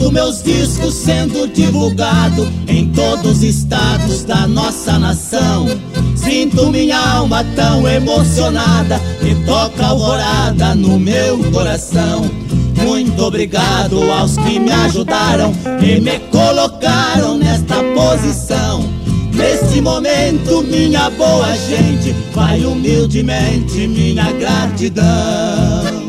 Vejo meus discos sendo divulgado em todos os estados da nossa nação. Sinto minha alma tão emocionada e toca alvorada no meu coração. Muito obrigado aos que me ajudaram e me colocaram nesta posição. Neste momento, minha boa gente, vai humildemente minha gratidão.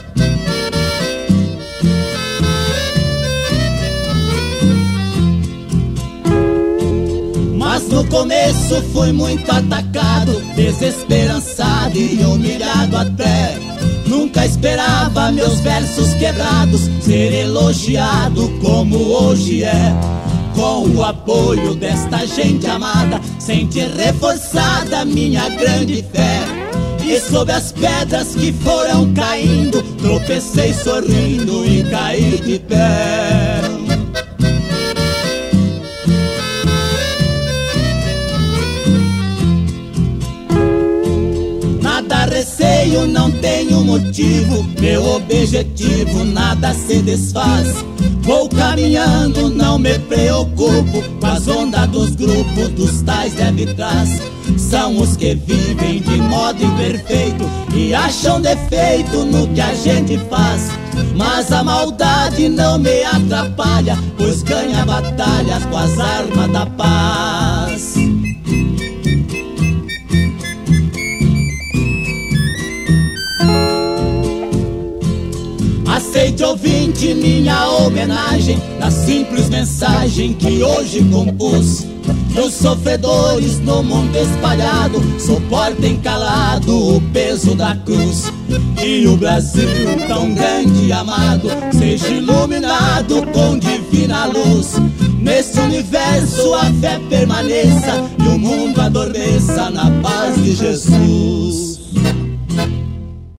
Mas no começo fui muito atacado, desesperançado e humilhado até. Nunca esperava meus versos quebrados ser elogiado como hoje é. Com o apoio desta gente amada, senti reforçada minha grande fé. E sob as pedras que foram caindo, tropecei sorrindo e caí de pé. Nada receio, não tenho motivo, meu objetivo nada se desfaz. Vou caminhando, não me preocupo com as ondas dos grupos dos tais deve trás. São os que vivem de modo imperfeito e acham defeito no que a gente faz. Mas a maldade não me atrapalha, pois ganha batalhas com as armas da paz. Aceite, ouvinte, minha homenagem na simples mensagem que hoje compus. Os sofredores no mundo espalhado suportem calado o peso da cruz. E o Brasil tão grande e amado seja iluminado com divina luz. Nesse universo a fé permaneça e o mundo adormeça na paz de Jesus.